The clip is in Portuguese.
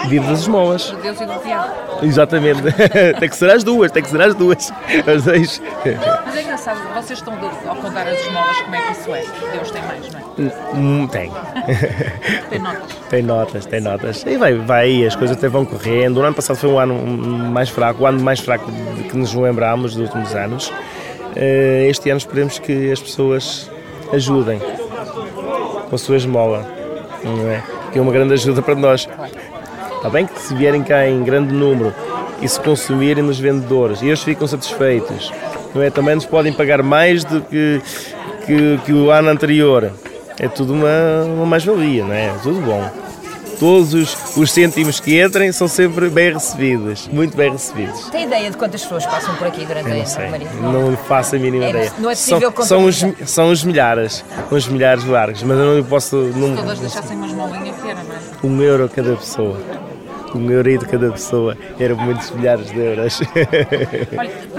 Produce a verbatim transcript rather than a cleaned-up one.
Vive das esmolas. Do Deus e do diabo. Exatamente. Tem que ser as duas, tem que ser as duas. As dois. Mas é engraçado, vocês estão de, ao contar as esmolas, como é que isso é? Deus tem mais, não é? Hum, tem. Tem notas. Tem notas, tem notas. E vai, vai, as coisas até vão correndo. O ano passado foi um ano mais fraco, o ano mais fraco de que nos lembramos dos últimos anos. Este ano esperemos que as pessoas ajudem com a sua esmola, não é? Que é uma grande ajuda para nós. Está bem que se vierem cá em grande número e se consumirem nos vendedores e eles ficam satisfeitos, não é? Também nos podem pagar mais do que, que, que o ano anterior. É tudo uma, uma mais-valia, não é? Tudo bom. Todos os, os cêntimos que entrem são sempre bem recebidos, muito bem recebidos. Tem ideia de quantas pessoas passam por aqui durante Eu a não sei, Maria? não faço a mínima É, ideia. não é possível são, são, os, contabilizar. são os milhares, uns milhares largos, mas eu não posso... Não, Todas deixassem uma esmolinha que era, não é? um euro cada pessoa, um euro de cada pessoa, eram muitos milhares de euros. Olha,